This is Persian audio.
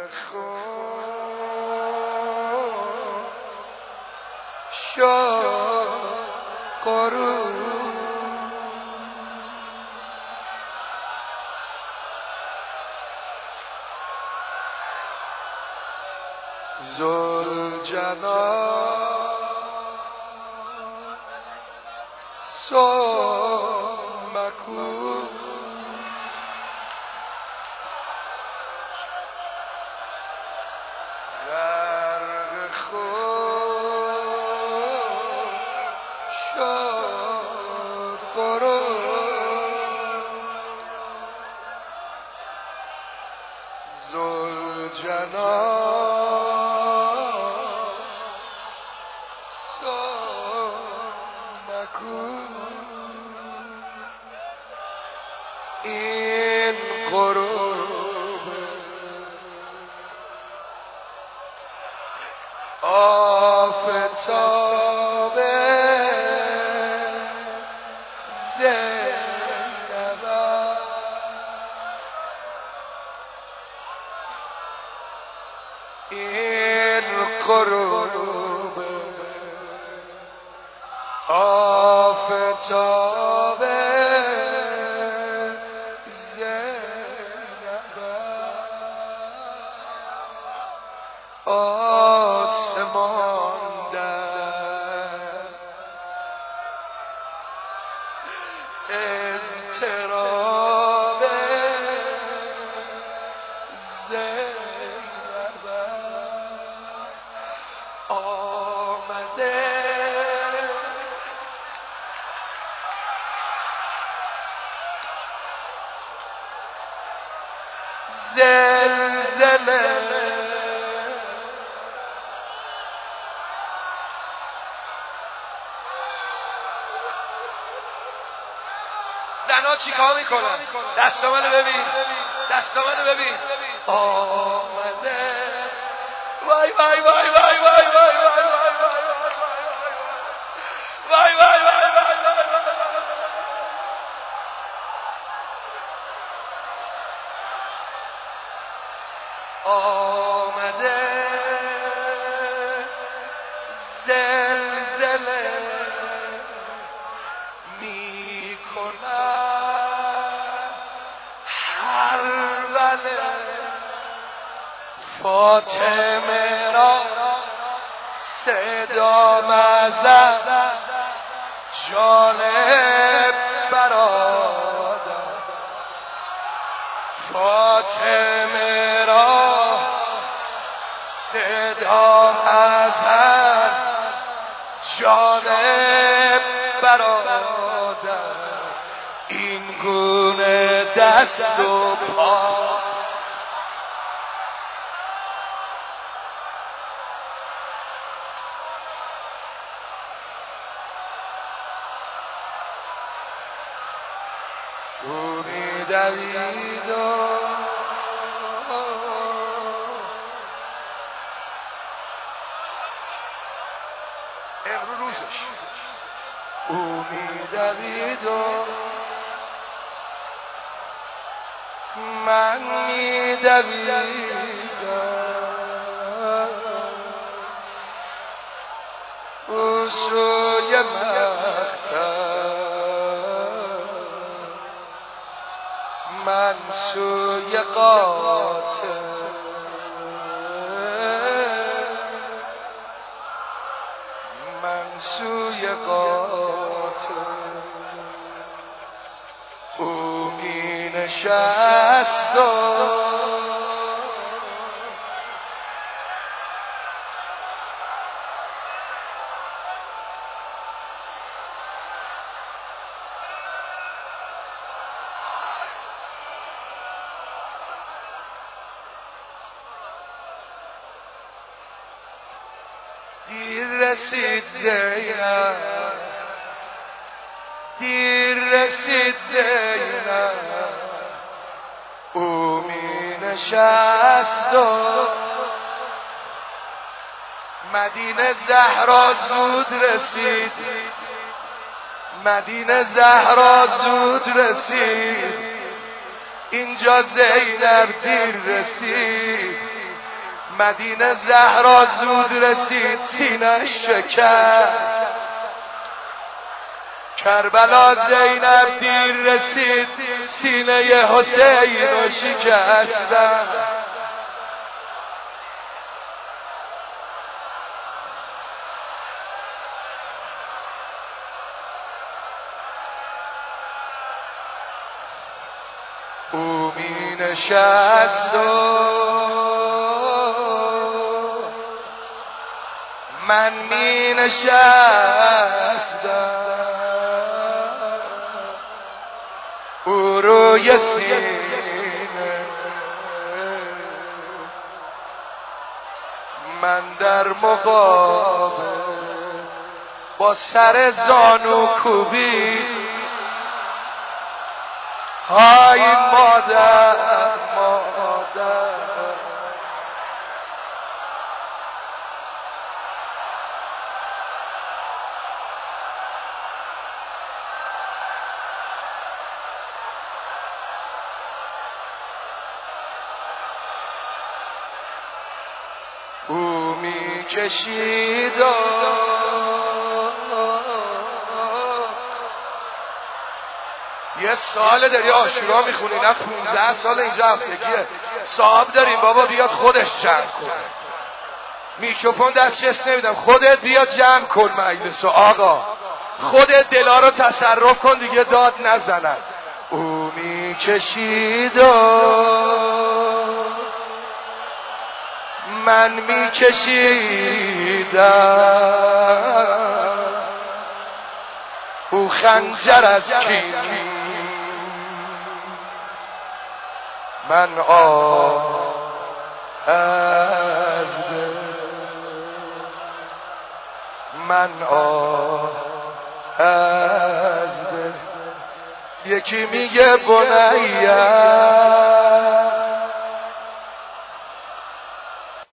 خون شد قرون ذوالجلال مکون غرق خون شد قرون ذوالجلال مکون این غروب آفتاب زینب این غروب آفتاب آسمان در اضطراب زینب آمده زلزله زنا چیکار میکنن؟ دستامنو ببین، دستامنو ببین. آمده وای وای وای وای وای وای وای وای وای وای آمده زلزله فاطمه را صدا مزد جانب برادر فاطمه را صدا مزد جانب برادر این گونه دست و پا او می‌دوید امروز روزش او می‌دوید من می‌دویدم او سوی مقتل من سوی قاتل من سوی قاتل او می نشست دیر رسید زینب دیر رسید زینب او می نشست و مدینه زهرا زود رسید مدینه زهرا زود رسید اینجا زینب دیر رسید مدینه زهرا زود رسید سینه شکست، کربلا زینب دیر رسید سینه حسین رو شکستن. او می نشست و من می نشستم، او روی سینه من در مقابل با سر زانو کوبید. های مادر مادر، او می کشید یه سال داری آشورا میخونی، نه 15 سال اینجا هفتگیه. صاحب داریم بابا بیاد خودش جمع کنه، میکروفون دست کس نمیدم، خودت بیاد جمع کن مجلس آقا، خودت دلا رو تصرف کن دیگه داد نزنن. او میکشید و من میکشیدم، او خنجر از کین من از دل، من از دل. یکی میگه بنیم